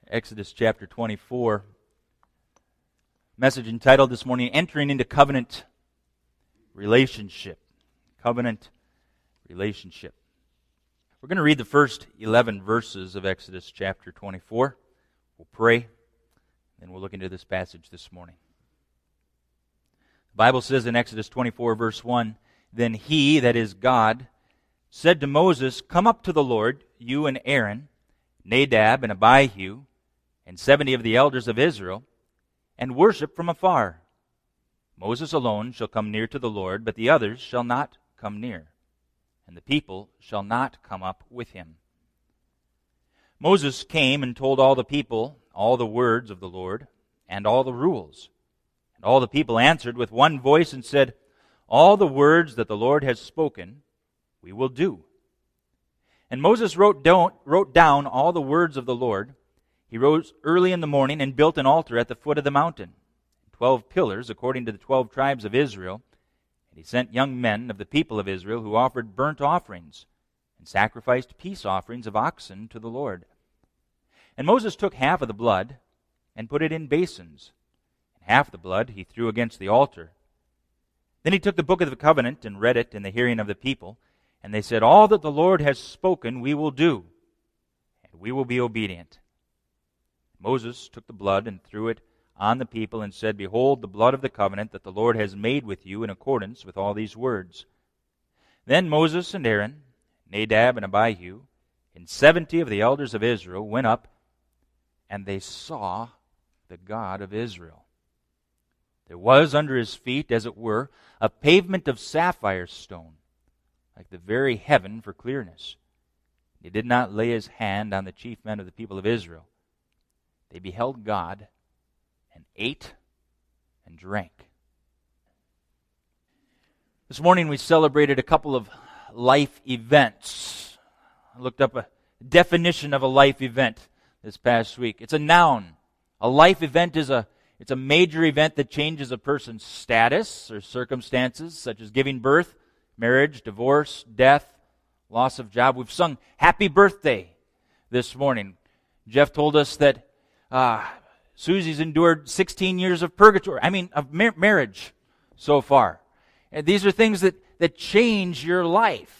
Exodus chapter 24. Message entitled this morning, Entering into Covenant Relationship. Covenant Relationship. We're going to read the first 11 verses of Exodus chapter 24. We'll pray, and we'll look into this passage this morning. The Bible says in Exodus 24 verse 1, Then he, that is God, said to Moses, Come up to the Lord, you and Aaron, Nadab and Abihu, and 70 of the elders of Israel, and worship from afar. Moses alone shall come near to the Lord, but the others shall not come near, and the people shall not come up with him. Moses came and told all the people all the words of the Lord, and all the rules. And all the people answered with one voice and said, All the words that the Lord has spoken, we will do. And Moses wrote down all the words of the Lord. He rose early in the morning and built an altar at the foot of the mountain, 12 pillars according to the 12 tribes of Israel. And he sent young men of the people of Israel who offered burnt offerings and sacrificed peace offerings of oxen to the Lord. And Moses took half of the blood and put it in basins, and half the blood he threw against the altar. Then he took the book of the covenant and read it in the hearing of the people, and they said, All that the Lord has spoken we will do, and we will be obedient. Moses took the blood and threw it on the people and said, Behold, the blood of the covenant that the Lord has made with you in accordance with all these words. Then Moses and Aaron, Nadab and Abihu, and 70 of the elders of Israel went up, and they saw the God of Israel. There was under his feet, as it were, a pavement of sapphire stone, like the very heaven for clearness. He did not lay his hand on the chief men of the people of Israel. They beheld God and ate and drank. This morning we celebrated a couple of life events. I looked up a definition of a life event this past week. It's a noun. A life event is it's a major event that changes a person's status or circumstances, such as giving birth, marriage, divorce, death, loss of job. We've sung Happy Birthday this morning. Jeff told us that Susie's endured 16 years of marriage so far. And these are things that change your life.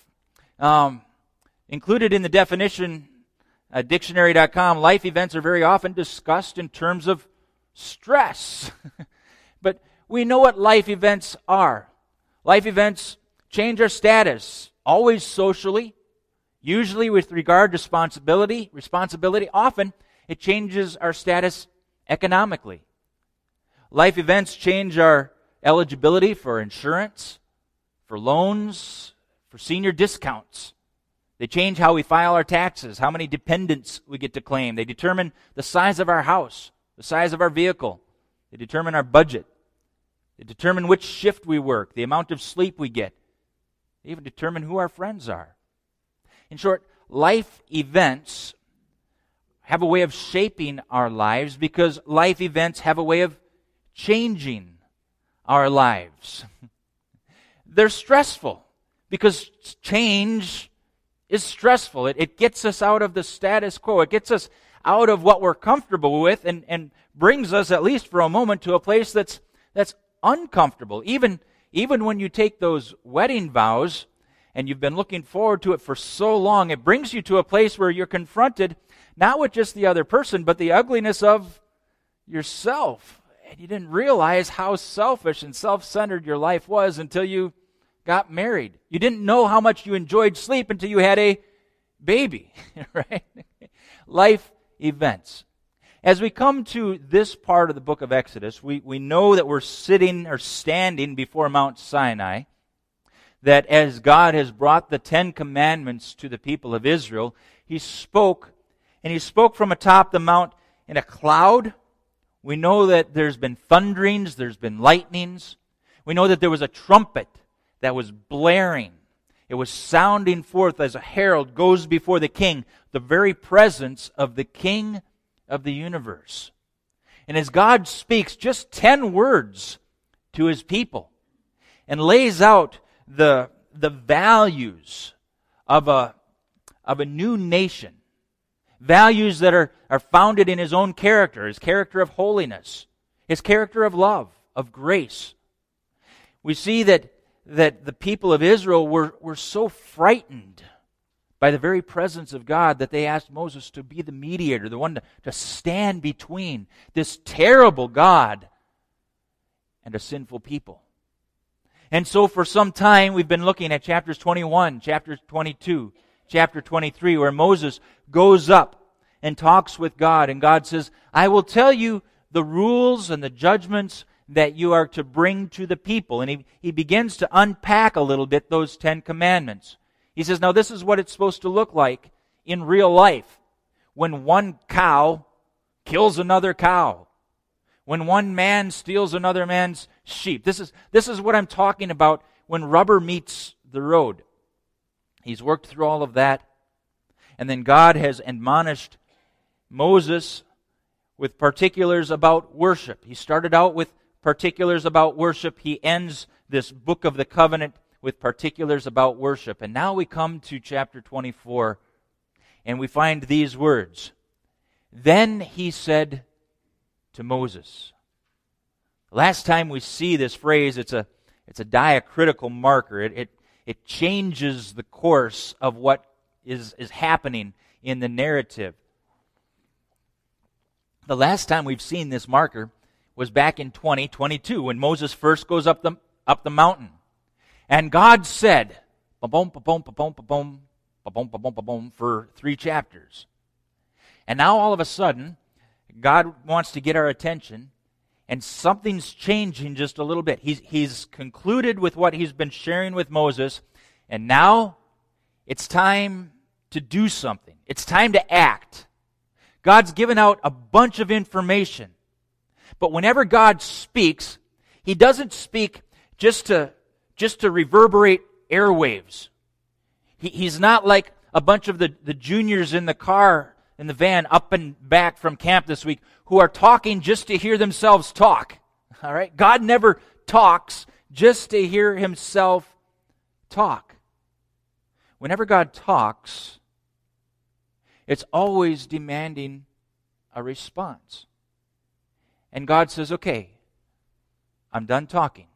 Included in the definition, dictionary.com, life events are very often discussed in terms of stress. But we know what life events are. Life events change our status, always socially, usually with regard to responsibility. Often it changes our status economically. Life events change our eligibility for insurance, for loans, for senior discounts. They change how we file our taxes, how many dependents we get to claim. They determine the size of our house, the size of our vehicle. They determine our budget. They determine which shift we work, the amount of sleep we get. They even determine who our friends are. In short, life events have a way of shaping our lives because life events have a way of changing our lives. They're stressful because change is stressful. It gets us out of the status quo. It gets us out of what we're comfortable with and brings us, at least for a moment, to a place that's uncomfortable. Even when you take those wedding vows and you've been looking forward to it for so long, it brings you to a place where you're confronted not with just the other person, but the ugliness of yourself. And you didn't realize how selfish and self-centered your life was until you got married. You didn't know how much you enjoyed sleep until you had a baby, right? Life events. As we come to this part of the book of Exodus, we know that we're standing before Mount Sinai, that as God has brought the 10 Commandments to the people of Israel, He spoke from atop the mount in a cloud. We know that there's been thunderings, there's been lightnings. We know that there was a trumpet that was blaring. It was sounding forth as a herald goes before the king, the very presence of the King of the universe. And as God speaks just 10 words to His people and lays out the values of a new nation, Values that are founded in His own character, His character of holiness, His character of love, of grace. We see that the people of Israel were so frightened by the very presence of God that they asked Moses to be the mediator, the one to stand between this terrible God and a sinful people. And so for some time we've been looking at chapters 21, chapter 22, chapter 23, where Moses goes up and talks with God, and God says, I will tell you the rules and the judgments that you are to bring to the people. And he begins to unpack a little bit those 10 commandments. He says, now this is what it's supposed to look like in real life. When one cow kills another cow. When one man steals another man's sheep. This is what I'm talking about when rubber meets the road. He's worked through all of that. And then God has admonished Moses with particulars about worship. He started out with particulars about worship. He ends this book of the covenant with particulars about worship. And now we come to chapter 24, and we find these words. Then he said to Moses. Last time we see this phrase, it's a diacritical marker. It changes the course of what is happening in the narrative. The last time we've seen this marker was back in 2022 when Moses first goes up the mountain. And God said, ba-boom, ba-boom, ba-boom, ba-boom, ba-boom, ba-boom, ba-boom, for 3 chapters. And now all of a sudden, God wants to get our attention, and something's changing just a little bit. He's concluded with what he's been sharing with Moses, and now it's time to do something. It's time to act. God's given out a bunch of information. But whenever God speaks, He doesn't speak just to reverberate airwaves. He's not like a bunch of the juniors in the car, in the van, up and back from camp this week, who are talking just to hear themselves talk. All right? God never talks just to hear Himself talk. Whenever God talks, it's always demanding a response. And God says, okay, I'm done talking.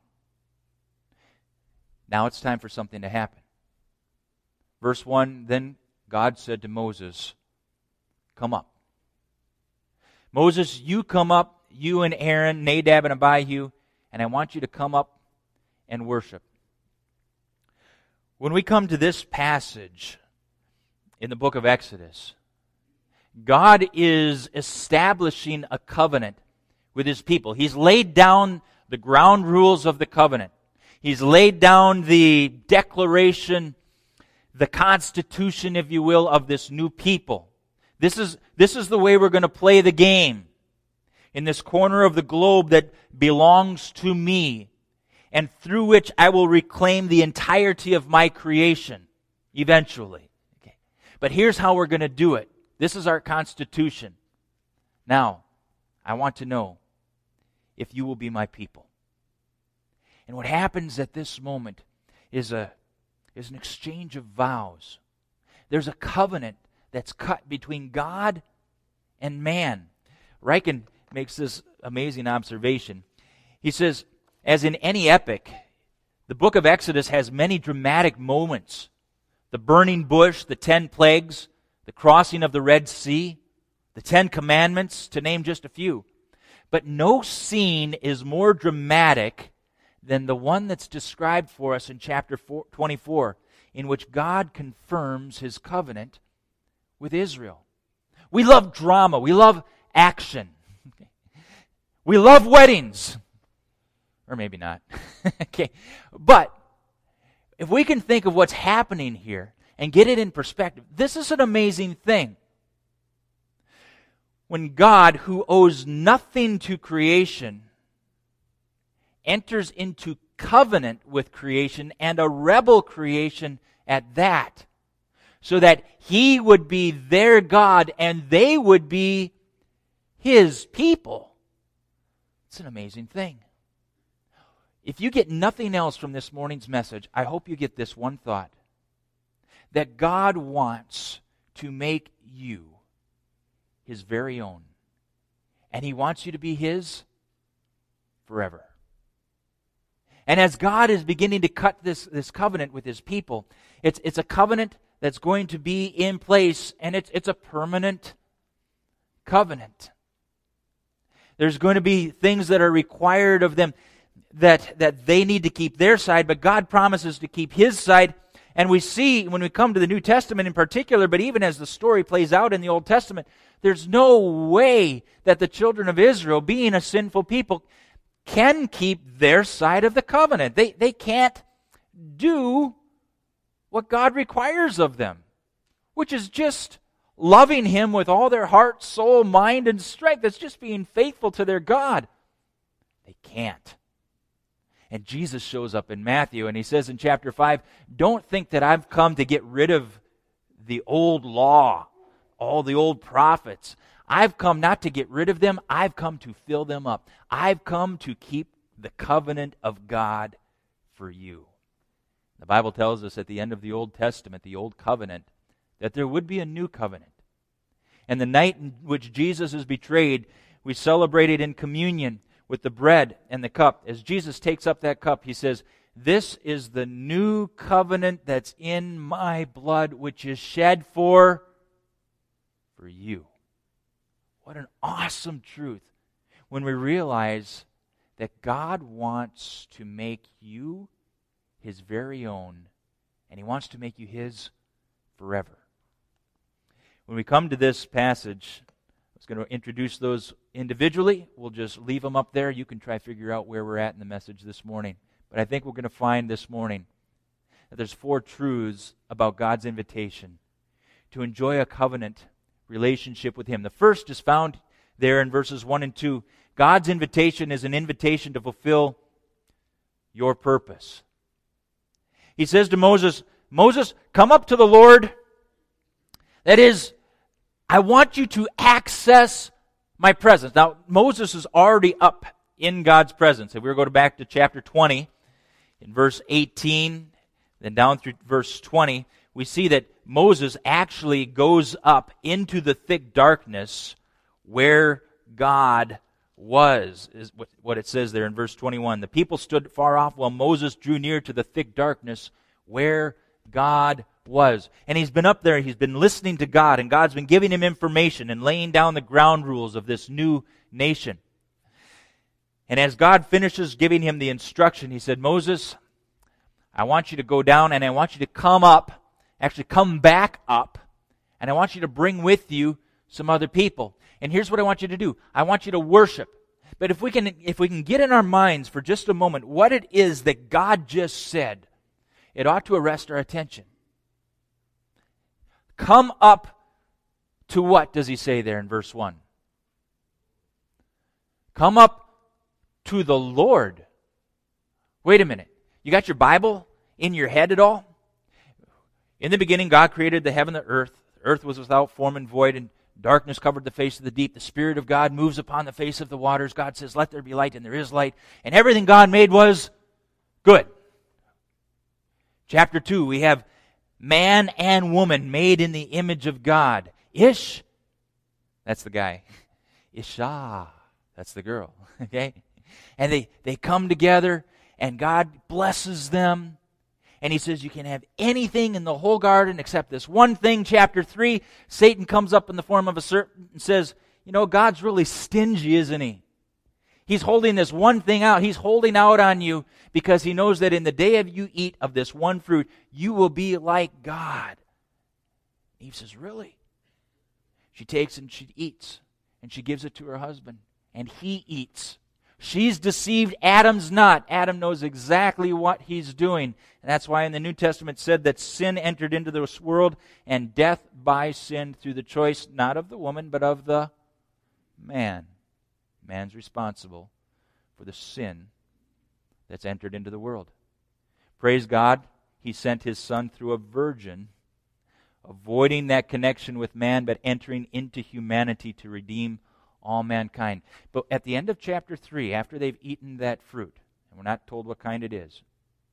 Now it's time for something to happen. Verse 1, then God said to Moses, come up. Moses, you come up, you and Aaron, Nadab and Abihu, and I want you to come up and worship. When we come to this passage in the book of Exodus, God is establishing a covenant with His people. He's laid down the ground rules of the covenant. He's laid down the declaration, the constitution, if you will, of this new people. This is the way we're going to play the game in this corner of the globe that belongs to me, and through which I will reclaim the entirety of my creation eventually. Okay. But here's how we're going to do it. This is our constitution. Now, I want to know if you will be my people. And what happens at this moment is an exchange of vows. There's a covenant that's cut between God and man. Ryken makes this amazing observation. He says, as in any epic, the book of Exodus has many dramatic moments. The burning bush, the 10 plagues, the crossing of the Red Sea, the 10 commandments, to name just a few. But no scene is more dramatic than the one that's described for us in chapter 24, in which God confirms His covenant with Israel. We love drama. We love action. We love weddings. Or maybe not. Okay. But if we can think of what's happening here and get it in perspective, this is an amazing thing. When God, who owes nothing to creation, enters into covenant with creation, and a rebel creation at that, so that He would be their God and they would be His people. It's an amazing thing. If you get nothing else from this morning's message, I hope you get this one thought. That God wants to make you His very own. And He wants you to be His forever. And as God is beginning to cut this covenant with His people, it's a covenant that's going to be in place, and it's a permanent covenant. There's going to be things that are required of them that they need to keep their side, but God promises to keep His side. And we see when we come to the New Testament in particular, but even as the story plays out in the Old Testament, there's no way that the children of Israel, being a sinful people, can keep their side of the covenant. They can't do what God requires of them, which is just loving Him with all their heart, soul, mind, and strength. It's just being faithful to their God. They can't. And Jesus shows up in Matthew, and He says in chapter 5, don't think that I've come to get rid of the old law, all the old prophets. I've come not to get rid of them, I've come to fill them up. I've come to keep the covenant of God for you. The Bible tells us at the end of the Old Testament, the Old Covenant, that there would be a new covenant. And the night in which Jesus is betrayed, we celebrated in communion with the bread and the cup. As Jesus takes up that cup, He says, this is the new covenant that's in my blood, which is shed for you. What an awesome truth when we realize that God wants to make you His very own, and He wants to make you His forever. When we come to this passage, I was going to introduce those individually. We'll just leave them up there. You can try to figure out where we're at in the message this morning. But I think we're going to find this morning that there's 4 truths about God's invitation to enjoy a covenant relationship with Him. The first is found there in verses 1 and 2. God's invitation is an invitation to fulfill your purpose. He says to Moses, Moses, come up to the Lord. That is, I want you to access my presence. Now, Moses is already up in God's presence. If we were to go back to chapter 20, in verse 18, then down through verse 20, we see that Moses actually goes up into the thick darkness where God was, is what it says there in verse 21. The people stood far off while Moses drew near to the thick darkness where God was. And he's been up there, he's been listening to God, and God's been giving him information and laying down the ground rules of this new nation. And as God finishes giving him the instruction, He said, Moses, I want you to go down and I want you to come up, actually come back up, and I want you to bring with you some other people. And here's what I want you to do. I want you to worship. But if we can get in our minds for just a moment what it is that God just said, it ought to arrest our attention. Come up to what does He say there in verse 1? Come up to the Lord. Wait a minute. You got your Bible in your head at all? In the beginning, God created the heaven and the earth. The earth was without form and void, and darkness covered the face of the deep. The Spirit of God moves upon the face of the waters. God says, let there be light, and there is light. And everything God made was good. Chapter 2, we have man and woman made in the image of God. Ish, that's the guy. Isha, that's the girl. Okay? And they come together, and God blesses them. And He says, you can have anything in the whole garden except this one thing. Chapter 3, Satan comes up in the form of a serpent and says, you know, God's really stingy, isn't He? He's holding this one thing out. He's holding out on you because He knows that in the day of you eat of this one fruit, you will be like God. Eve says, really? She takes and she eats, and she gives it to her husband, and he eats. She's deceived, Adam's not. Adam knows exactly what he's doing. And that's why in the New Testament it said that sin entered into this world, and death by sin through the choice not of the woman, but of the man. Man's responsible for the sin that's entered into the world. Praise God, He sent His Son through a virgin, avoiding that connection with man, but entering into humanity to redeem all mankind. But at the end of chapter 3, after they've eaten that fruit, and we're not told what kind it is,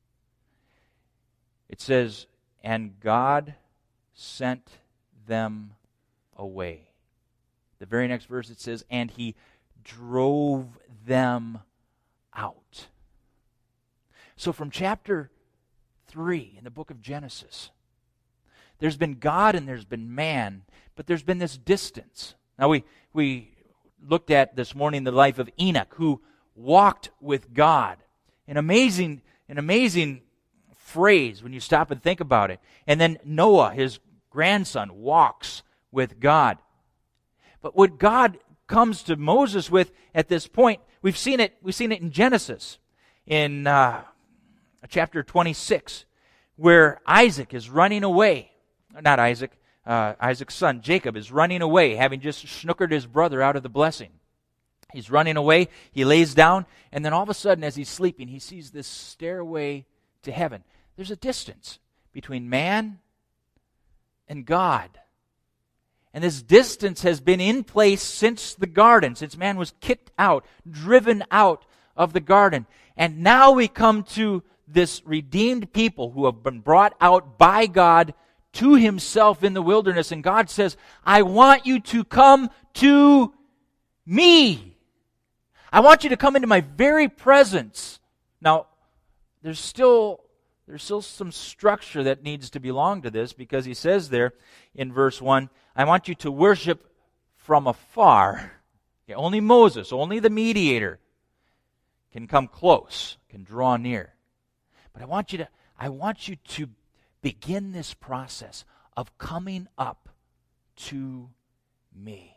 it says, and God sent them away. The very next verse it says, and he drove them out. So from chapter 3 in the book of Genesis, there's been God and there's been man, but there's been this distance. Now we looked at this morning the life of Enoch, who walked with God. An amazing phrase when you stop and think about it. And then Noah, his grandson, walks with God. But what God comes to Moses with at this point, we've seen it in Genesis, in chapter 26, where Isaac is running away. Not Isaac, Isaac's son, Jacob, is running away, having just snookered his brother out of the blessing. He's running away, he lays down, and then all of a sudden, as he's sleeping, he sees this stairway to heaven. There's a distance between man and God. And this distance has been in place since the garden, since man was kicked out, driven out of the garden. And now we come to this redeemed people who have been brought out by God to himself in the wilderness. And God says, I want you to come to me. I want you to come into my very presence. Now, there's still some structure that needs to belong to this, because he says there in verse 1, I want you to worship from afar. Okay, only Moses, only the mediator can come close, can draw near. But I want you to begin this process of coming up to me.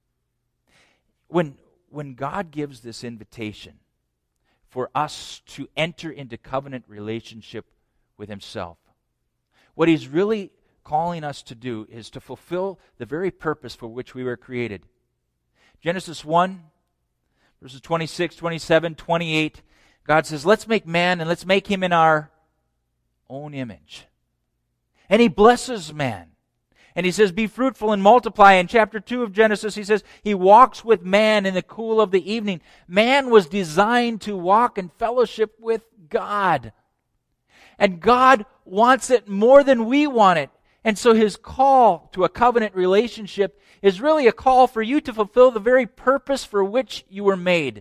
When God gives this invitation for us to enter into covenant relationship with himself, what he's really calling us to do is to fulfill the very purpose for which we were created. Genesis 1, verses 26, 27, 28, God says, let's make man and let's make him in our own image. And he blesses man. And he says, be fruitful and multiply. In chapter 2 of Genesis, he says, he walks with man in the cool of the evening. Man was designed to walk in fellowship with God. And God wants it more than we want it. And so his call to a covenant relationship is really a call for you to fulfill the very purpose for which you were made.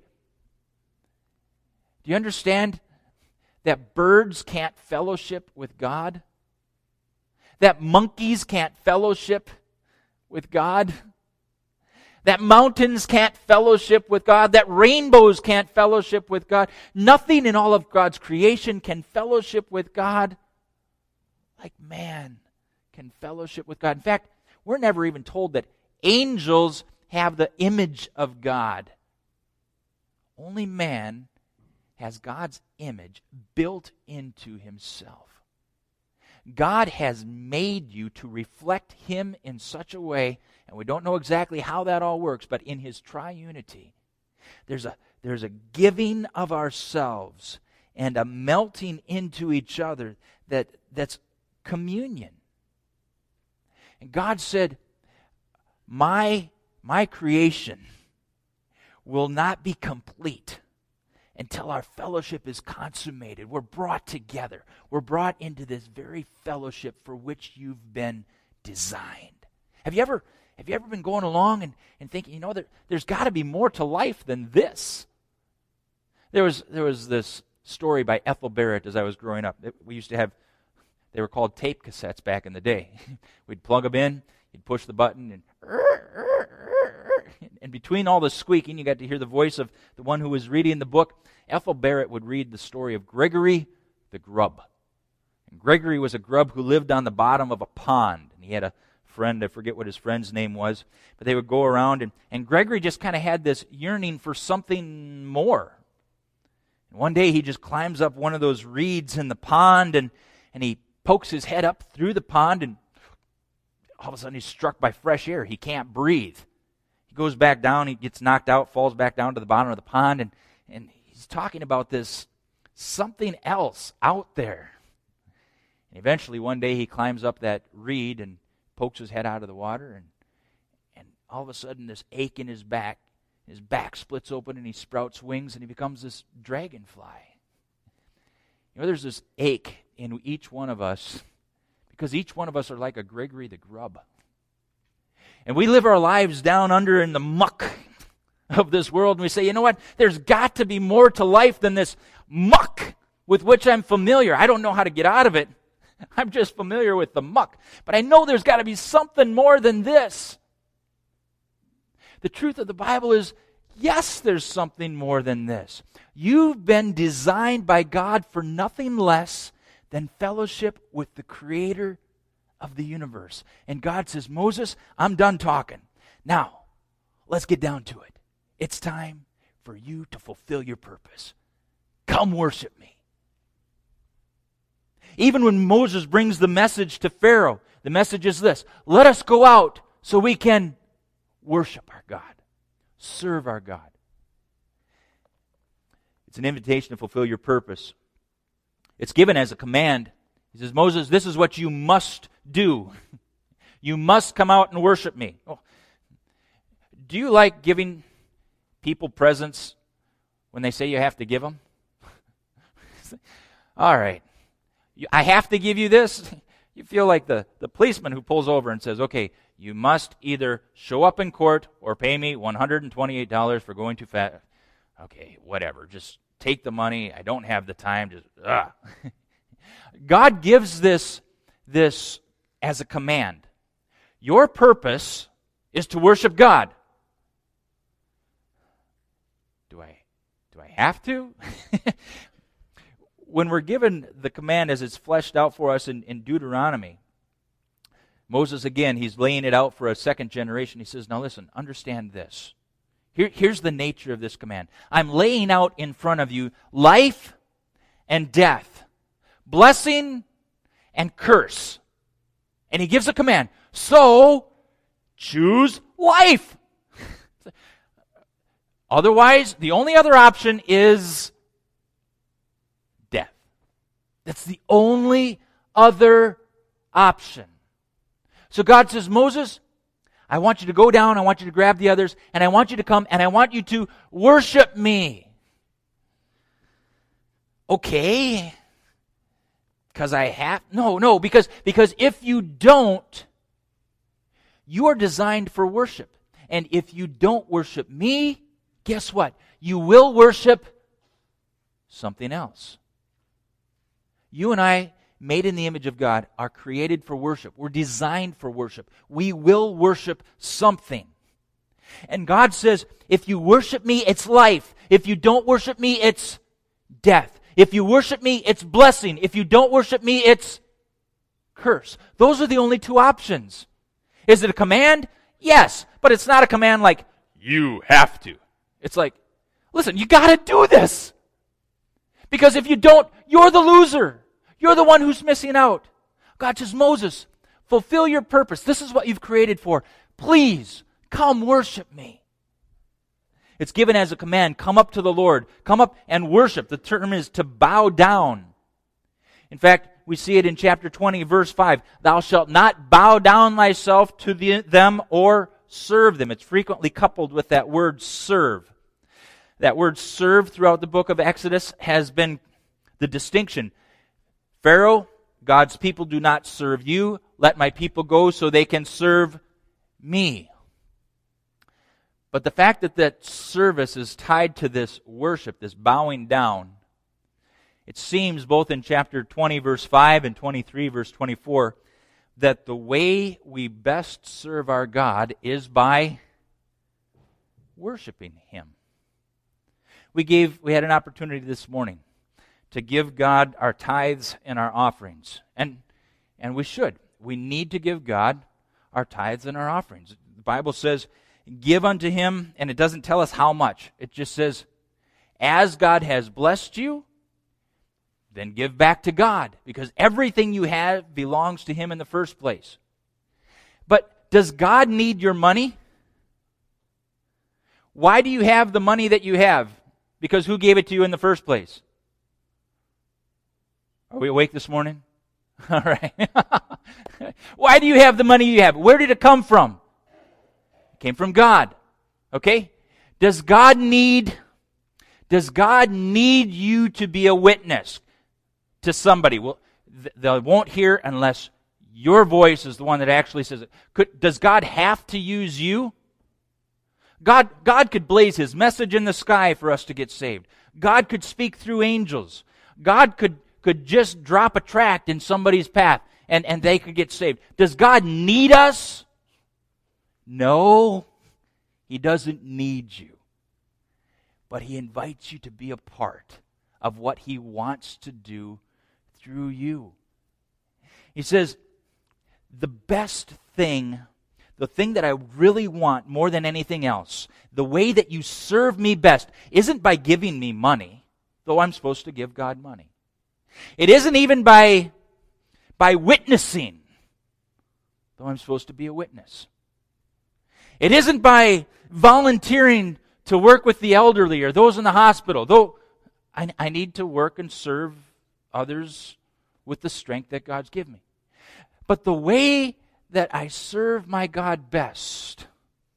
Do you understand that birds can't fellowship with God? That monkeys can't fellowship with God? That mountains can't fellowship with God? That rainbows can't fellowship with God? Nothing in all of God's creation can fellowship with God like man can fellowship with God. In fact, we're never even told that angels have the image of God. Only man has God's image built into himself. God has made you to reflect him in such a way, and we don't know exactly how that all works, but in his triunity, there's a giving of ourselves and a melting into each other that's communion. And God said, my creation will not be complete until our fellowship is consummated. We're brought together. We're brought into this very fellowship for which you've been designed. Have you ever been going along and thinking, there's got to be more to life than this? There was this story by Ethel Barrett as I was growing up. We used to have, they were called tape cassettes back in the day. We'd plug them in, you'd push the button, and between all the squeaking, you got to hear the voice of the one who was reading the book. Ethel Barrett would read the story of Gregory the Grub. And Gregory was a grub who lived on the bottom of a pond. And he had a friend, I forget what his friend's name was, but they would go around, and Gregory just kind of had this yearning for something more. And one day he just climbs up one of those reeds in the pond, and he pokes his head up through the pond, and all of a sudden he's struck by fresh air. He can't breathe. Goes back down, he gets knocked out, falls back down to the bottom of the pond, and he's talking about this something else out there. And eventually one day he climbs up that reed and pokes his head out of the water, and all of a sudden this ache in his back splits open and he sprouts wings and he becomes this dragonfly. There's this ache in each one of us because each one of us are like a Gregory the Grub. And we live our lives down under in the muck of this world, and we say, you know what? There's got to be more to life than this muck with which I'm familiar. I don't know how to get out of it. I'm just familiar with the muck. But I know there's got to be something more than this. The truth of the Bible is, yes, there's something more than this. You've been designed by God for nothing less than fellowship with the Creator of the universe. And God says, Moses, I'm done talking. Now, let's get down to it. It's time for you to fulfill your purpose. Come worship me. Even when Moses brings the message to Pharaoh, the message is this: let us go out so we can worship our God, serve our God. It's an invitation to fulfill your purpose. It's given as a command. He says, Moses, this is what you must do. You must come out and worship me. Oh. Do you like giving people presents when they say you have to give them? All right. I have to give you this? You feel like the policeman who pulls over and says, okay, you must either show up in court or pay me $128 for going too fast. Okay, whatever. Just take the money. I don't have the time. God gives this as a command. Your purpose is to worship God. Do I have to? When we're given the command as it's fleshed out for us in Deuteronomy, Moses, again, he's laying it out for a second generation. He says, now listen, understand this. Here's the nature of this command. I'm laying out in front of you life and death, blessing and curse. And he gives a command. So, choose life. Otherwise, the only other option is death. That's the only other option. So God says, Moses, I want you to go down, I want you to grab the others, and I want you to come, and I want you to worship me. Okay. Because I have? No, because if you don't, you are designed for worship. And if you don't worship me, guess what? You will worship something else. You and I, made in the image of God, are created for worship. We're designed for worship. We will worship something. And God says, if you worship me, it's life. If you don't worship me, it's death. If you worship me, it's blessing. If you don't worship me, it's curse. Those are the only two options. Is it a command? Yes, but it's not a command like, you have to. It's like, listen, you got to do this. Because if you don't, you're the loser. You're the one who's missing out. God says, Moses, fulfill your purpose. This is what you've created for. Please, come worship me. It's given as a command. Come up to the Lord. Come up and worship. The term is to bow down. In fact, we see it in chapter 20, verse 5. Thou shalt not bow down thyself to them or serve them. It's frequently coupled with that word serve. That word serve throughout the book of Exodus has been the distinction. Pharaoh, God's people do not serve you. Let my people go so they can serve me. But the fact that service is tied to this worship, this bowing down, it seems both in chapter 20, verse 5 and 23, verse 24, that the way we best serve our God is by worshiping Him. We had an opportunity this morning to give God our tithes and our offerings. And we should. We need to give God our tithes and our offerings. The Bible says, give unto Him, and it doesn't tell us how much. It just says, as God has blessed you, then give back to God, because everything you have belongs to Him in the first place. But does God need your money? Why do you have the money that you have? Because who gave it to you in the first place? Are we awake this morning? All right. Why do you have the money you have? Where did it come from? It came from God. Okay? Does God need you to be a witness to somebody? Well, they won't hear unless Your voice is the one that actually says it. Does God have to use you? God could blaze His message in the sky for us to get saved. God could speak through angels. God could just drop a tract in somebody's path and they could get saved. Does God need us? No, He doesn't need you. But He invites you to be a part of what He wants to do through you. He says, the best thing, the thing that I really want more than anything else, the way that you serve me best, isn't by giving me money, though I'm supposed to give God money. It isn't even by witnessing, though I'm supposed to be a witness. It isn't by volunteering to work with the elderly or those in the hospital, though I need to work and serve others with the strength that God's given me. But the way that I serve my God best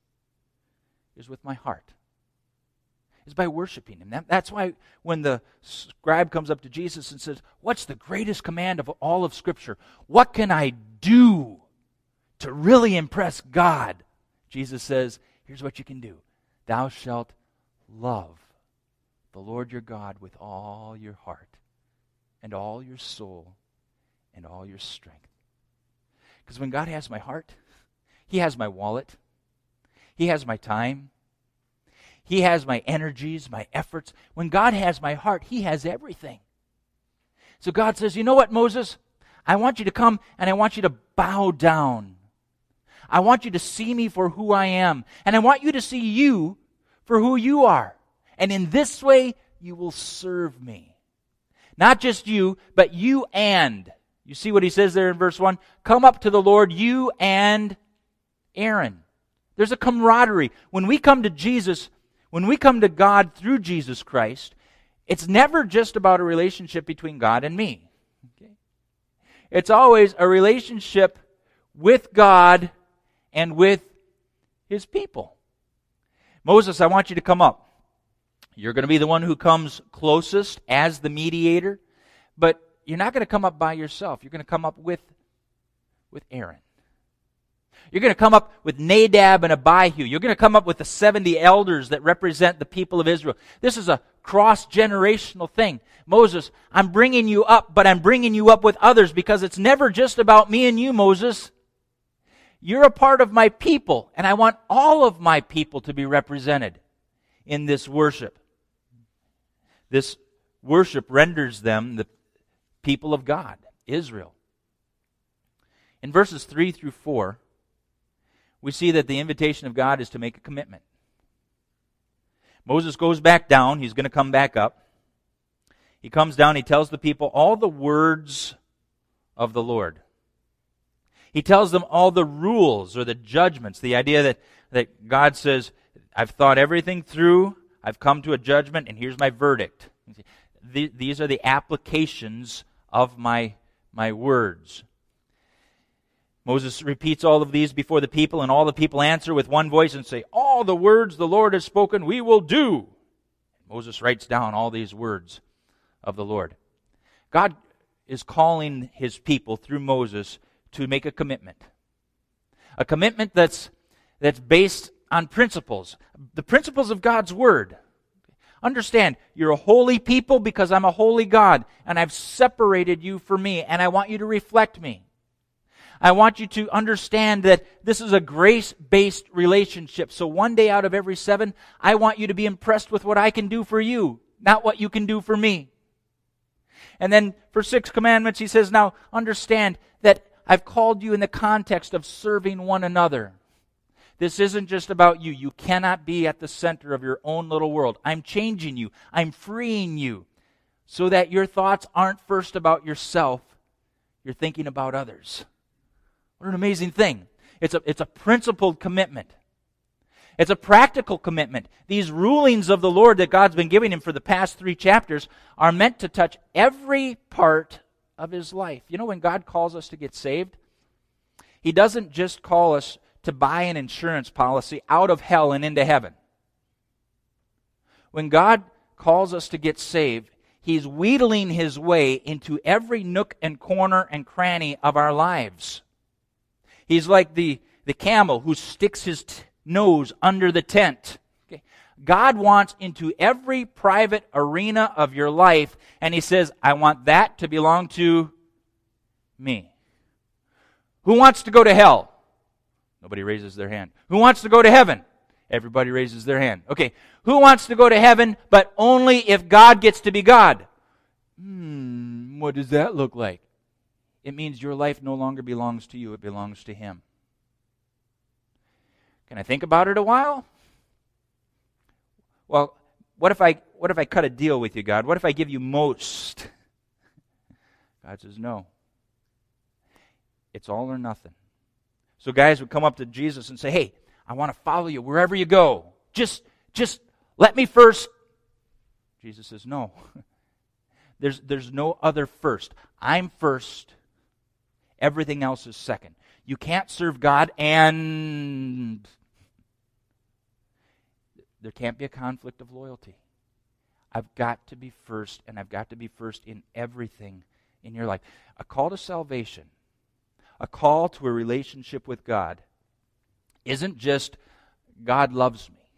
is with my heart. Is by worshiping Him. That's why when the scribe comes up to Jesus and says, what's the greatest command of all of Scripture? What can I do to really impress God? Jesus says, here's what you can do. Thou shalt love the Lord your God with all your heart and all your soul and all your strength. Because when God has my heart, He has my wallet, He has my time, He has my energies, my efforts. When God has my heart, He has everything. So God says, you know what, Moses? I want you to come and I want you to bow down. I want you to see me for who I am. And I want you to see you for who you are. And in this way, you will serve me. Not just you, but you and. You see what he says there in verse 1? Come up to the Lord, you and Aaron. There's a camaraderie. When we come to Jesus, when we come to God through Jesus Christ, it's never just about a relationship between God and me. Okay? It's always a relationship with God and with His people. Moses, I want you to come up. You're going to be the one who comes closest as the mediator, but you're not going to come up by yourself. You're going to come up with Aaron. You're going to come up with Nadab and Abihu. You're going to come up with the 70 elders that represent the people of Israel. This is a cross-generational thing. Moses, I'm bringing you up, but I'm bringing you up with others because it's never just about me and you, Moses. You're a part of my people, and I want all of my people to be represented in this worship. This worship renders them the people of God, Israel. In verses 3 through 4, we see that the invitation of God is to make a commitment. Moses goes back down. He's going to come back up. He comes down. He tells the people all the words of the Lord. He tells them all the rules or the judgments, the idea that God says, I've thought everything through, I've come to a judgment, and here's my verdict. These are the applications of my words. Moses repeats all of these before the people, and all the people answer with one voice and say, all the words the Lord has spoken, we will do. Moses writes down all these words of the Lord. God is calling His people through Moses to make a commitment. A commitment that's based on principles. The principles of God's Word. Understand, you're a holy people because I'm a holy God, and I've separated you for me, and I want you to reflect me. I want you to understand that this is a grace-based relationship. So one day out of every 7, I want you to be impressed with what I can do for you, not what you can do for me. And then for 6 commandments, he says, now understand that I've called you in the context of serving one another. This isn't just about you. You cannot be at the center of your own little world. I'm changing you. I'm freeing you so that your thoughts aren't first about yourself. You're thinking about others. What an amazing thing. It's a principled commitment. It's a practical commitment. These rulings of the Lord that God's been giving him for the past 3 chapters are meant to touch every part of his life. You know, when God calls us to get saved, He doesn't just call us to buy an insurance policy out of hell and into heaven. When God calls us to get saved, He's wheedling His way into every nook and corner and cranny of our lives. He's like the camel who sticks his nose under the tent. Okay? God wants into every private arena of your life, and he says, I want that to belong to me. Who wants to go to hell? Nobody raises their hand. Who wants to go to heaven? Everybody raises their hand. Okay, who wants to go to heaven, but only if God gets to be God? What does that look like? It means your life no longer belongs to you, it belongs to him. Can I think about it a while? Well, what if I cut a deal with you, God? What if I give you most? God says, no. It's all or nothing. So guys would come up to Jesus and say, hey, I want to follow you wherever you go. Just let me first. Jesus says, no. There's no other first. I'm first. Everything else is second. You can't serve God and there can't be a conflict of loyalty. I've got to be first, and I've got to be first in everything in your life. A call to salvation, a call to a relationship with God, isn't just God loves me.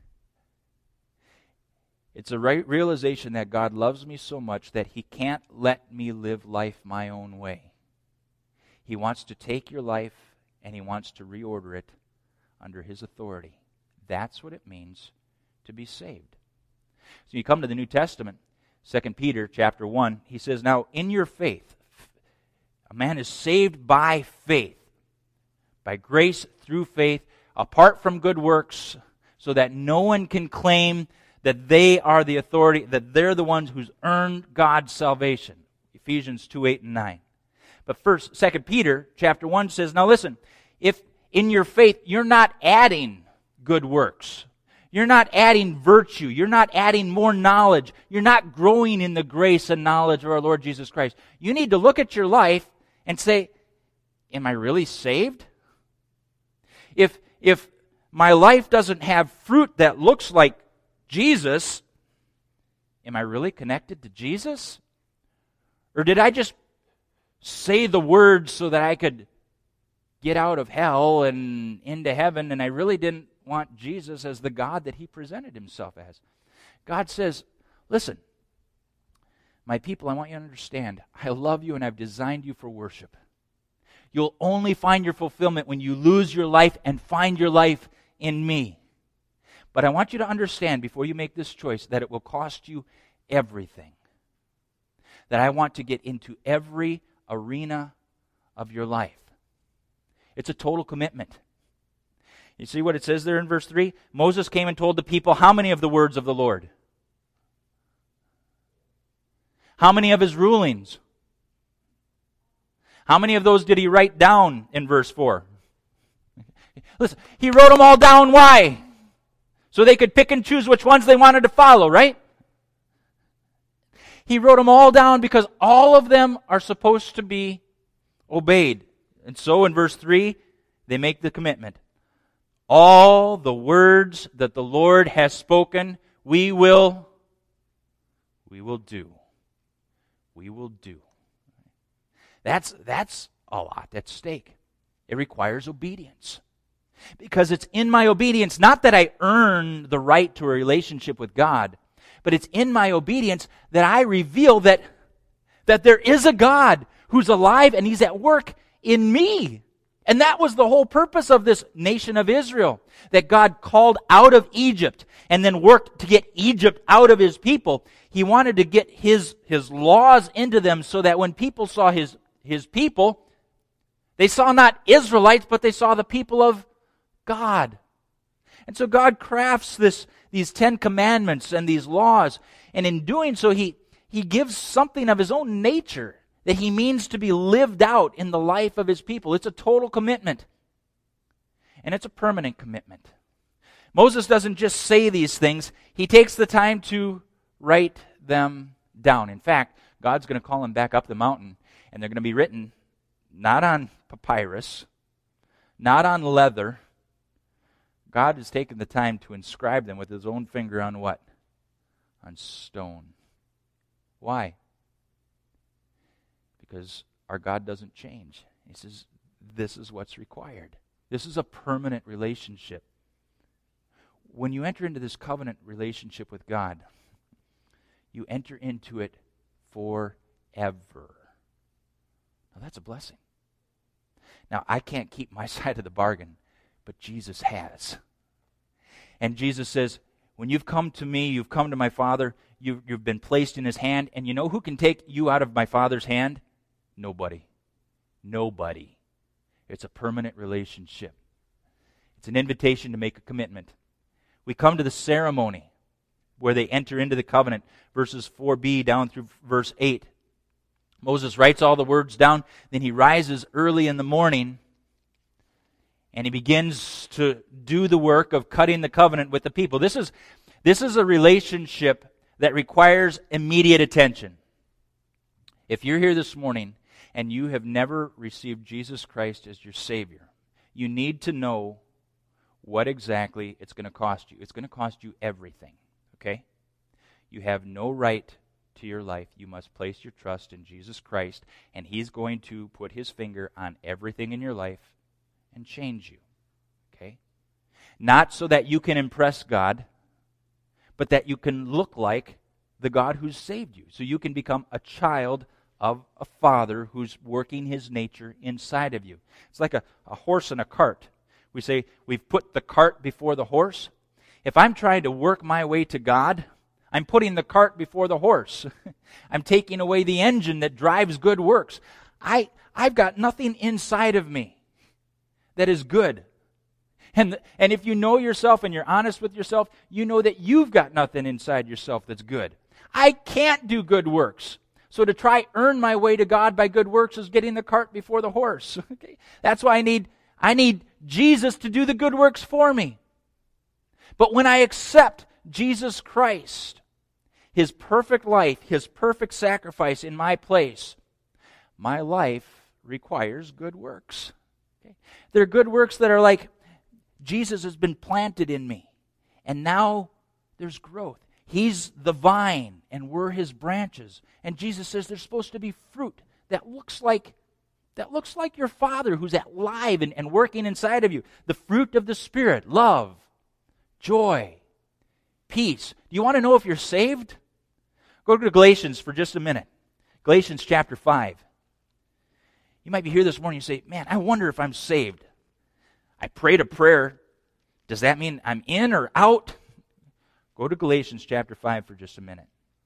It's a realization that God loves me so much that he can't let me live life my own way. He wants to take your life and he wants to reorder it under his authority. That's what it means to be saved. So you come to the New Testament, 2 Peter chapter 1, he says, now in your faith, a man is saved by faith, by grace through faith, apart from good works, so that no one can claim that they are the authority, that they're the ones who's earned God's salvation. Ephesians 2, 8, and 9. But first, 2 Peter chapter 1 says, now listen, if in your faith you're not adding good works, you're not adding virtue, you're not adding more knowledge, you're not growing in the grace and knowledge of our Lord Jesus Christ, you need to look at your life and say, am I really saved? If my life doesn't have fruit that looks like Jesus, am I really connected to Jesus? Or did I just say the words so that I could get out of hell and into heaven, and I really didn't want Jesus as the God that he presented himself as? God says, listen, my people, I want you to understand, I love you and I've designed you for worship. You'll only find your fulfillment when you lose your life and find your life in me. But I want you to understand before you make this choice that it will cost you everything. That I want to get into every arena of your life. It's a total commitment. You see what it says there in verse 3? Moses came and told the people how many of the words of the Lord? How many of his rulings? How many of those did he write down in verse 4? Listen, he wrote them all down. Why? So they could pick and choose which ones they wanted to follow, right? He wrote them all down because all of them are supposed to be obeyed. And so in verse 3, they make the commitment. All the words that the Lord has spoken, we will do. We will do. That's a lot at stake. It requires obedience. Because it's in my obedience, not that I earn the right to a relationship with God, but it's in my obedience that I reveal that there is a God who's alive and he's at work in me. And that was the whole purpose of this nation of Israel, that God called out of Egypt and then worked to get Egypt out of his people. He wanted to get his laws into them so that when people saw his people, they saw not Israelites, but they saw the people of God. And so God crafts these 10 commandments and these laws, and in doing so, he gives something of his own nature that he means to be lived out in the life of his people. It's a total commitment. And it's a permanent commitment. Moses doesn't just say these things. He takes the time to write them down. In fact, God's going to call him back up the mountain, and they're going to be written not on papyrus, not on leather. God has taken the time to inscribe them with his own finger on what? On stone. Why? Because our God doesn't change. He says, this is what's required. This is a permanent relationship. When you enter into this covenant relationship with God, you enter into it forever. Now that's a blessing. Now I can't keep my side of the bargain, but Jesus has. And Jesus says, when you've come to me, you've come to my Father, you've been placed in his hand, and you know who can take you out of my Father's hand? Nobody. Nobody. It's a permanent relationship. It's an invitation to make a commitment. We come to the ceremony where they enter into the covenant, verses 4b down through verse 8. Moses writes all the words down, then he rises early in the morning, and he begins to do the work of cutting the covenant with the people. This is a relationship that requires immediate attention. If you're here this morning and you have never received Jesus Christ as your Savior, you need to know what exactly it's going to cost you. It's going to cost you everything, okay? You have no right to your life. You must place your trust in Jesus Christ, and he's going to put his finger on everything in your life and change you, okay? Not so that you can impress God, but that you can look like the God who's saved you. So you can become a child of a Father who's working his nature inside of you. It's like a horse and a cart. We say we've put the cart before the horse. If I'm trying to work my way to God, I'm putting the cart before the horse. I'm taking away the engine that drives good works. I've got nothing inside of me that is good. And if you know yourself and you're honest with yourself, you know that you've got nothing inside yourself that's good. I can't do good works. So to try earn my way to God by good works is getting the cart before the horse. Okay? That's why I need Jesus to do the good works for me. But when I accept Jesus Christ, his perfect life, his perfect sacrifice in my place, my life requires good works. Okay? They're good works that are like, Jesus has been planted in me, and now there's growth. He's the vine, and we're his branches. And Jesus says there's supposed to be fruit that looks like your Father who's alive and working inside of you. The fruit of the Spirit, love, joy, peace. Do you want to know if you're saved? Go to Galatians for just a minute. Galatians chapter 5. You might be here this morning and say, man, I wonder if I'm saved. I prayed a prayer. Does that mean I'm in or out? Go to Galatians chapter 5 for just a minute.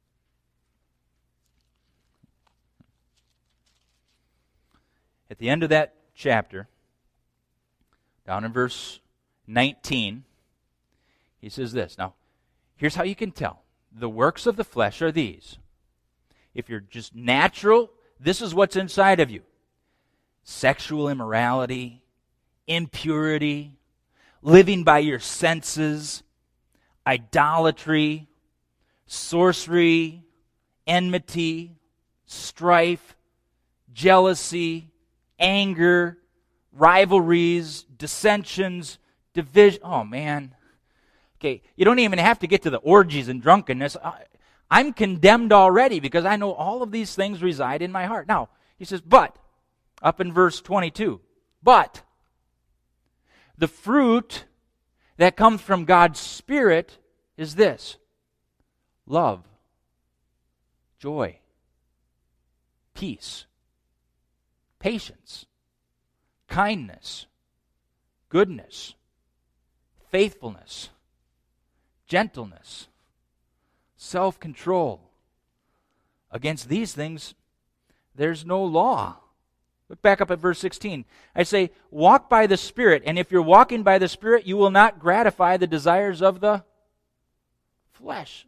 At the end of that chapter, down in verse 19, he says this. Now, here's how you can tell. The works of the flesh are these. If you're just natural, this is what's inside of you. Sexual immorality, impurity, living by your senses, idolatry, sorcery, enmity, strife, jealousy, anger, rivalries, dissensions, division. Oh, man. Okay, you don't even have to get to the orgies and drunkenness. I'm condemned already because I know all of these things reside in my heart. Now, he says, but, up in verse 22, but the fruit that comes from God's Spirit is this: love, joy, peace, patience, kindness, goodness, faithfulness, gentleness, self-control. Against these things, there's no law. Look back up at verse 16. I say, walk by the Spirit, and if you're walking by the Spirit, you will not gratify the desires of the flesh.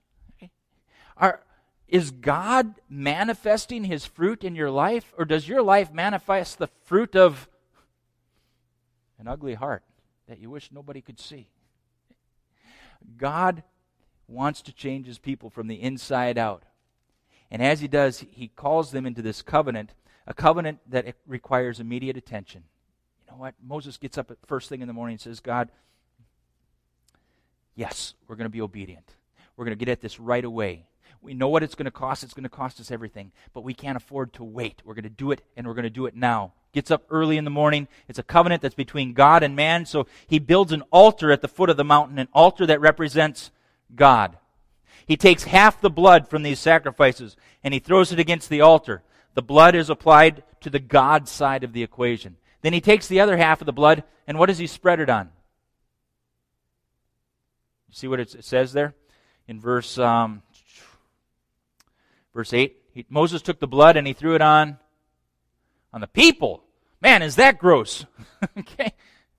Is God manifesting his fruit in your life, or does your life manifest the fruit of an ugly heart that you wish nobody could see? God wants to change his people from the inside out. And as he does, he calls them into this covenant, a covenant that requires immediate attention. You know what? Moses gets up at first thing in the morning and says, God, yes, we're going to be obedient. We're going to get at this right away. We know what it's going to cost. It's going to cost us everything. But we can't afford to wait. We're going to do it, and we're going to do it now. Gets up early in the morning. It's a covenant that's between God and man. So he builds an altar at the foot of the mountain, an altar that represents God. He takes half the blood from these sacrifices, and he throws it against the altar. The blood is applied to the God side of the equation. Then he takes the other half of the blood, and what does he spread it on? You see what it says there? In verse 8, Moses took the blood and he threw it on the people. Man, is that gross? Okay.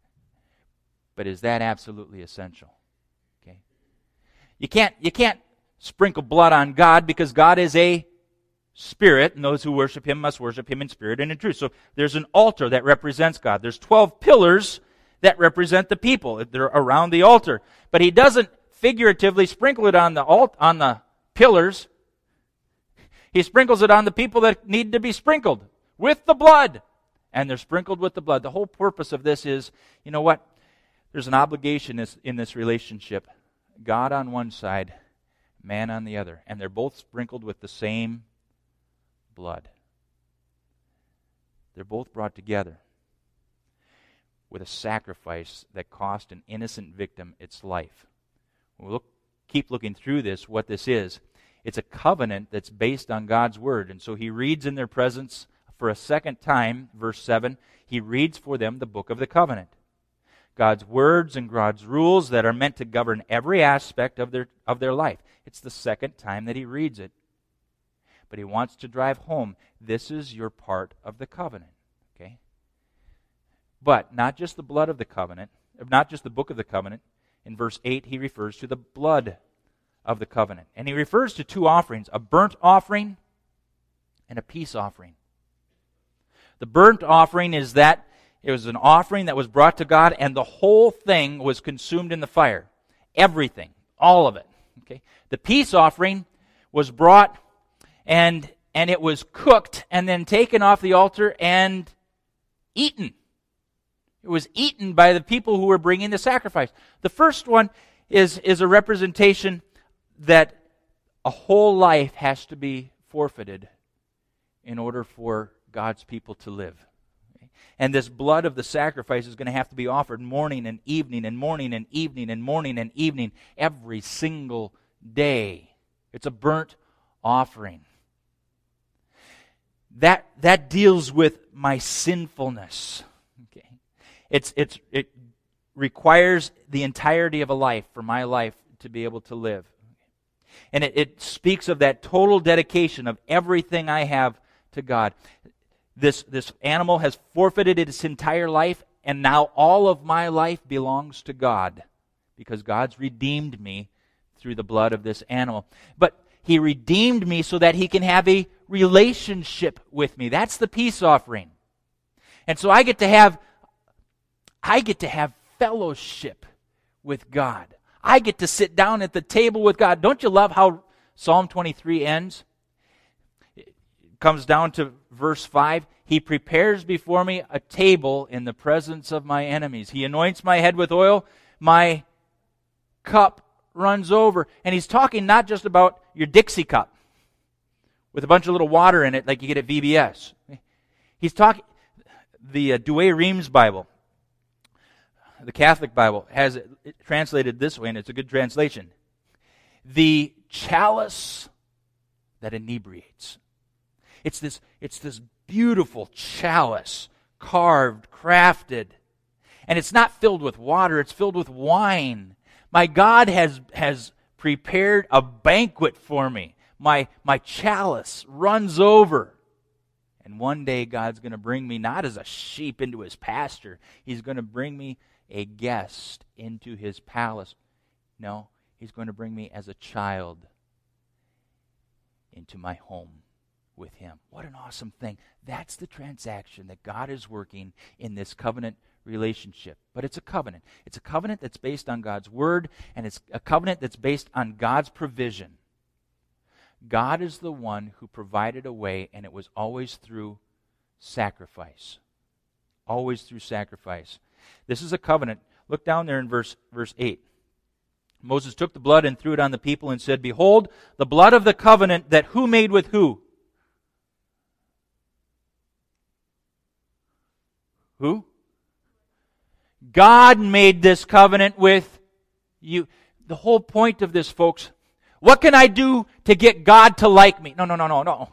But is that absolutely essential? Okay. You can't sprinkle blood on God because God is a spirit, and those who worship him must worship him in spirit and in truth. So there's an altar that represents God. There's 12 pillars that represent the people. They're around the altar. But he doesn't figuratively sprinkle it on the pillars. He sprinkles it on the people that need to be sprinkled with the blood. And they're sprinkled with the blood. The whole purpose of this is, you know what? There's an obligation in this relationship. God on one side, man on the other. And they're both sprinkled with the same blood. They're both brought together with a sacrifice that cost an innocent victim its life. We'll keep looking through this, what this is. It's a covenant that's based on God's word. And so he reads in their presence for a second time, verse 7, he reads for them the book of the covenant. God's words and God's rules that are meant to govern every aspect of their life. It's the second time that he reads it. But he wants to drive home, this is your part of the covenant. Okay? But not just the blood of the covenant, not just the book of the covenant. In verse 8, he refers to the blood of the covenant. And he refers to two offerings, a burnt offering and a peace offering. The burnt offering is that it was an offering that was brought to God, and the whole thing was consumed in the fire. Everything, all of it. Okay? The peace offering was brought and it was cooked and then taken off the altar and eaten. It was eaten by the people who were bringing the sacrifice. The first one is a representation that a whole life has to be forfeited in order for God's people to live. Okay? And this blood of the sacrifice is going to have to be offered morning and evening and morning and evening and morning and evening every single day. It's a burnt offering. That deals with my sinfulness. Okay? It requires the entirety of a life for my life to be able to live. And it speaks of that total dedication of everything I have to God. This animal has forfeited its entire life, and now all of my life belongs to God because God's redeemed me through the blood of this animal. But he redeemed me so that he can have a relationship with me. That's the peace offering. And so I get to have fellowship with God. I get to sit down at the table with God. Don't you love how Psalm 23 ends? It comes down to verse 5. He prepares before me a table in the presence of my enemies. He anoints my head with oil. My cup runs over. And he's talking not just about your Dixie cup with a bunch of little water in it like you get at VBS. He's talking, the Douay Rheims Bible, the Catholic Bible, has it translated this way, and it's a good translation. The chalice that inebriates. It's this beautiful chalice, carved, crafted, and it's not filled with water, it's filled with wine. My God has prepared a banquet for me. My chalice runs over. And one day God's going to bring me not as a sheep into his pasture. He's going to bring me a guest into his palace. No, he's going to bring me as a child into my home with him. What an awesome thing. That's the transaction that God is working in this covenant relationship. But it's a covenant. It's a covenant that's based on God's word, and it's a covenant that's based on God's provision. God is the one who provided a way, and it was always through sacrifice. Always through sacrifice. This is a covenant. Look down there in verse 8. Moses took the blood and threw it on the people and said, "Behold, the blood of the covenant that who made with who?" Who? God made this covenant with you. The whole point of this, folks, what can I do to get God to like me? No.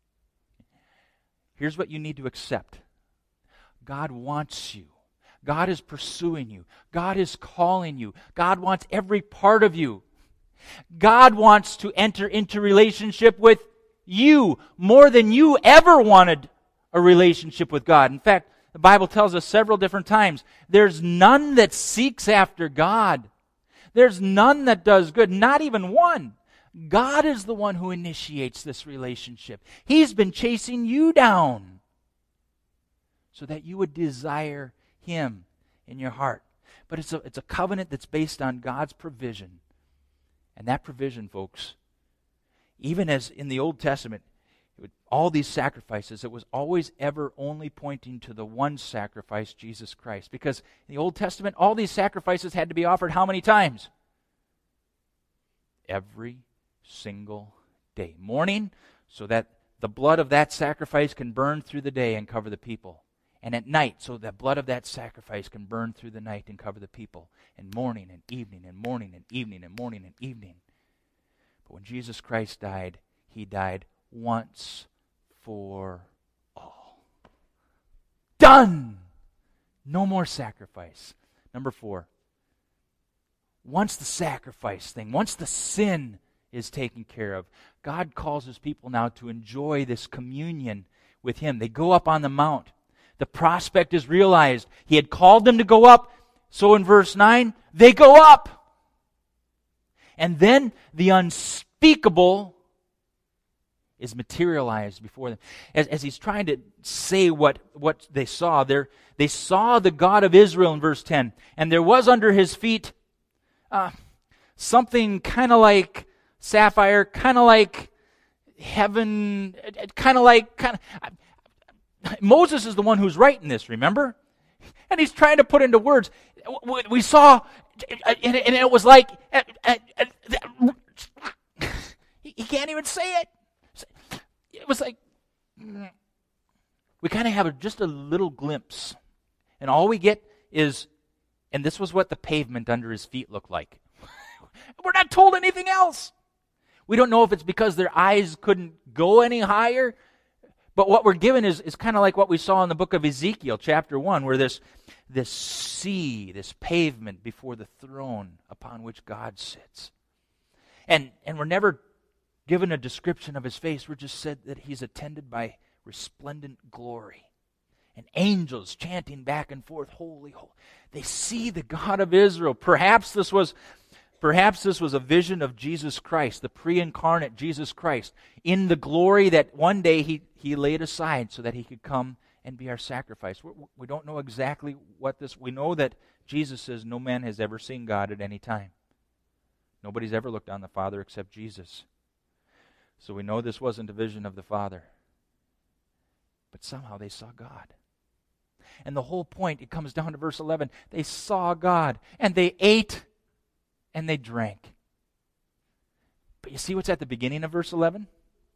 Here's what you need to accept. God wants you. God is pursuing you. God is calling you. God wants every part of you. God wants to enter into relationship with you more than you ever wanted a relationship with God. In fact, the Bible tells us several different times, there's none that seeks after God. There's none that does good, not even one. God is the one who initiates this relationship. He's been chasing you down so that you would desire Him in your heart. But it's a covenant that's based on God's provision. And that provision, folks, even as in the Old Testament, all these sacrifices, it was always ever only pointing to the one sacrifice, Jesus Christ. Because in the Old Testament, all these sacrifices had to be offered how many times? Every single day. Morning, so that the blood of that sacrifice can burn through the day and cover the people. And at night, so the blood of that sacrifice can burn through the night and cover the people. And morning and evening and morning and evening and morning and evening. But when Jesus Christ died, He died once for all. Done! No more sacrifice. Number 4. Once the sacrifice thing, once the sin is taken care of, God calls His people now to enjoy this communion with Him. They go up on the mount. The prospect is realized. He had called them to go up. So in verse 9, they go up. And then the unspeakable is materialized before them. As he's trying to say what they saw, they saw the God of Israel in verse 10. And there was under His feet something kind of like sapphire, kind of like heaven, Moses is the one who's writing this, remember? And he's trying to put into words. We saw, and it was like, he can't even say it. It was like, we kind of have just a little glimpse. And all we get is, and this was what the pavement under His feet looked like. We're not told anything else. We don't know if it's because their eyes couldn't go any higher. But what we're given is kind of like what we saw in the book of Ezekiel, chapter 1, where this sea, this pavement before the throne upon which God sits. And we're never given a description of His face. We're just said that He's attended by resplendent glory. And angels chanting back and forth, holy, holy. They see the God of Israel. Perhaps this was a vision of Jesus Christ, the pre-incarnate Jesus Christ, in the glory that one day He laid aside so that He could come and be our sacrifice. We don't know exactly what this... We know that Jesus says no man has ever seen God at any time. Nobody's ever looked on the Father except Jesus. So we know this wasn't a vision of the Father. But somehow they saw God. And the whole point, it comes down to verse 11. They saw God, and they ate, and they drank. But you see what's at the beginning of verse 11?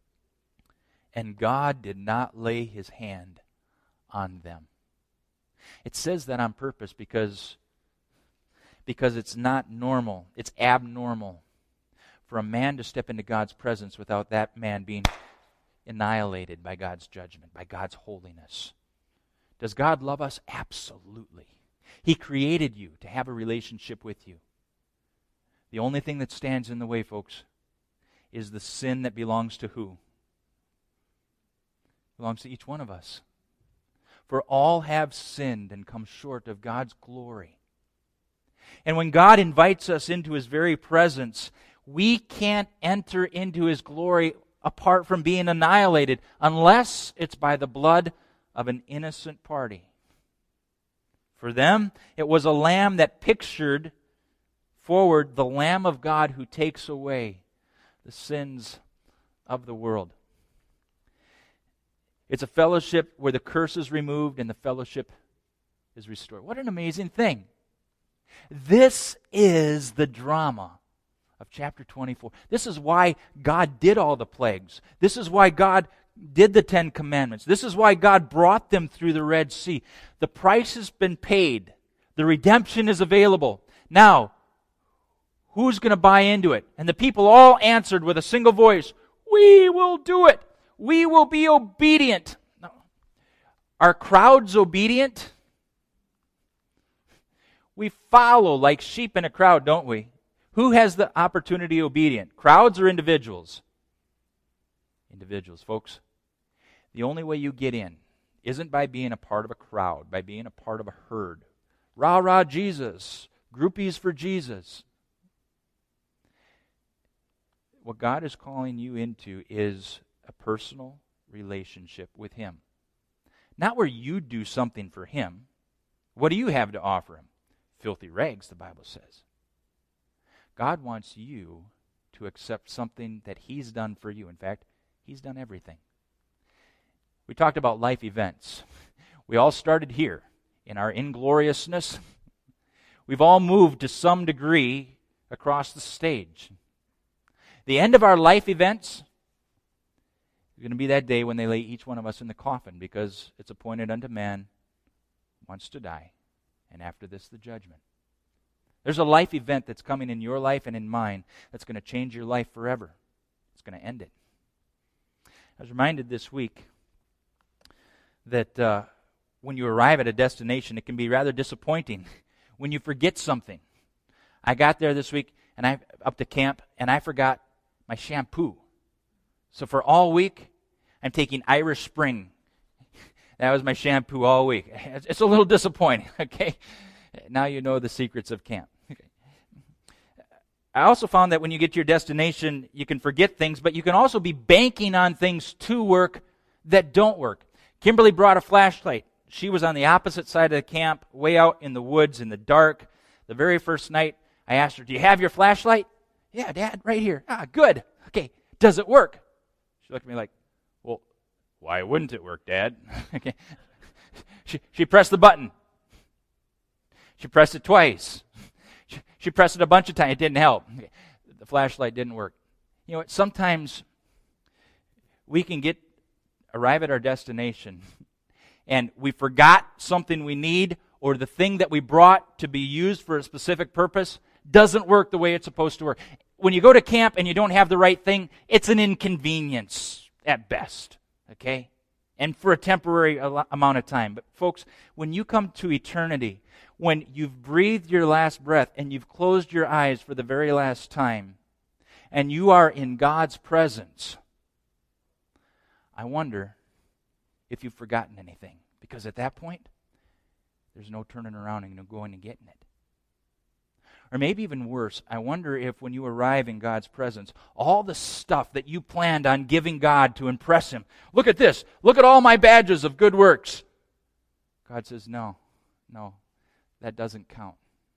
And God did not lay His hand on them. It says that on purpose because it's not normal. It's abnormal for a man to step into God's presence without that man being annihilated by God's judgment, by God's holiness. Does God love us? Absolutely. He created you to have a relationship with you. The only thing that stands in the way, folks, is the sin that belongs to who? Belongs to each one of us. For all have sinned and come short of God's glory. And when God invites us into His very presence, we can't enter into His glory apart from being annihilated unless it's by the blood of an innocent party. For them, it was a lamb that pictured forward the Lamb of God who takes away the sins of the world. It's a fellowship where the curse is removed and the fellowship is restored. What an amazing thing. This is the drama of chapter 24. This is why God did all the plagues. This is why God did the 10 commandments. This is why God brought them through the Red Sea. The price has been paid. The redemption is available. Now, who's going to buy into it? And the people all answered with a single voice, "We will do it. We will be obedient." Now, are crowds obedient? We follow like sheep in a crowd, don't we? Who has the opportunity to be obedient? Crowds or individuals? Individuals, folks. The only way you get in isn't by being a part of a crowd, by being a part of a herd. Rah, rah, Jesus. Groupies for Jesus. What God is calling you into is a personal relationship with Him. Not where you do something for Him. What do you have to offer Him? Filthy rags, the Bible says. God wants you to accept something that He's done for you. In fact, He's done everything. We talked about life events. We all started here in our ingloriousness. We've all moved to some degree across the stage. The end of our life events is going to be that day when they lay each one of us in the coffin, because it's appointed unto man once to die, and after this the judgment. There's a life event that's coming in your life and in mine that's going to change your life forever. It's going to end it. I was reminded this week that when you arrive at a destination, it can be rather disappointing when you forget something. I got there this week and up to camp, and I forgot my shampoo. So for all week, I'm taking Irish Spring. That was my shampoo all week. It's a little disappointing, okay? Now you know the secrets of camp. Okay. I also found that when you get to your destination, you can forget things, but you can also be banking on things to work that don't work. Kimberly brought a flashlight. She was on the opposite side of the camp, way out in the woods in the dark. The very first night, I asked her, "Do you have your flashlight?" "Yeah, Dad, right here." "Ah, good. Okay, does it work?" She looked at me like, "Well, why wouldn't it work, Dad?" Okay. She pressed the button. She pressed it twice. She pressed it a bunch of times. It didn't help. Okay. The flashlight didn't work. You know what? Sometimes we can arrive at our destination and we forgot something we need, or the thing that we brought to be used for a specific purpose doesn't work the way it's supposed to work. When you go to camp and you don't have the right thing, it's an inconvenience at best, okay? And for a temporary amount of time. But folks, when you come to eternity, when you've breathed your last breath and you've closed your eyes for the very last time, and you are in God's presence, I wonder if you've forgotten anything. Because at that point, there's no turning around and no going and getting it. Or maybe even worse, I wonder if when you arrive in God's presence, all the stuff that you planned on giving God to impress Him, "Look at this, look at all my badges of good works." God says, no, that doesn't count.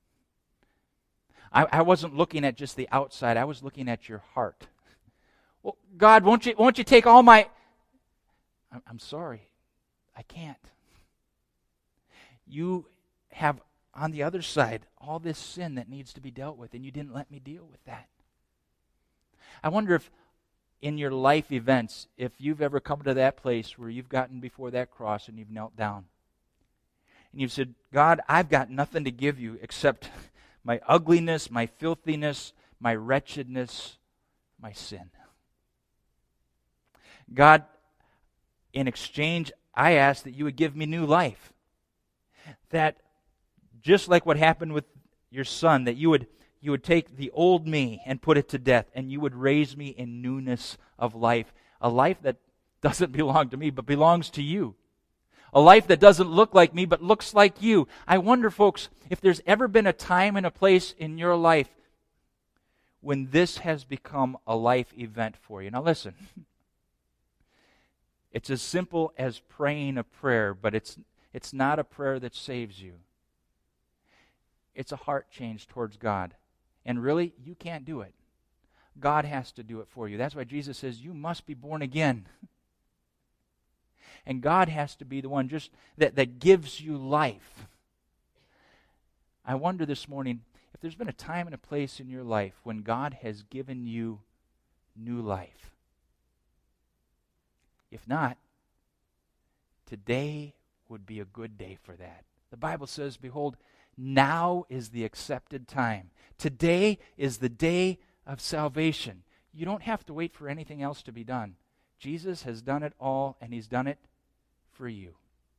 I wasn't looking at just the outside, I was looking at your heart. "Well, God, won't you take all my..." I'm sorry, I can't. You have on the other side all this sin that needs to be dealt with, and you didn't let me deal with that. I wonder if in your life events, if you've ever come to that place where you've gotten before that cross and you've knelt down and you've said, "God, I've got nothing to give you except my ugliness, my filthiness, my wretchedness, my sin. God, in exchange, I ask that you would give me new life. That just like what happened with your son, that you would take the old me and put it to death, and you would raise me in newness of life, a life that doesn't belong to me but belongs to you. A life that doesn't look like me but looks like you." I wonder, folks, if there's ever been a time and a place in your life when this has become a life event for you. Now listen, it's as simple as praying a prayer, but it's not a prayer that saves you. It's a heart change towards God. And really, you can't do it. God has to do it for you. That's why Jesus says you must be born again. And God has to be the one just that gives you life. I wonder this morning if there's been a time and a place in your life when God has given you new life. If not, today would be a good day for that. The Bible says, behold, now is the accepted time. Today is the day of salvation. You don't have to wait for anything else to be done. Jesus has done it all, and he's done it for you.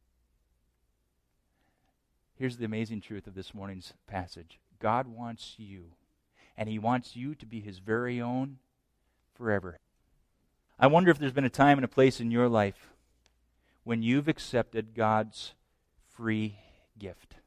Here's the amazing truth of this morning's passage. God wants you, and he wants you to be his very own forever. I wonder if there's been a time and a place in your life when you've accepted God's free gift.